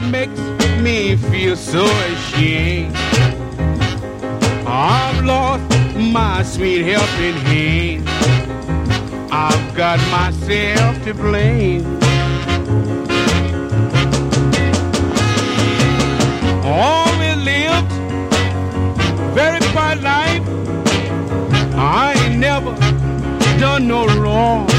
makes me feel so ashamed. I've lost my sweet helping hand. I've got myself to blame. Always lived very quiet life. I ain't never done no wrong.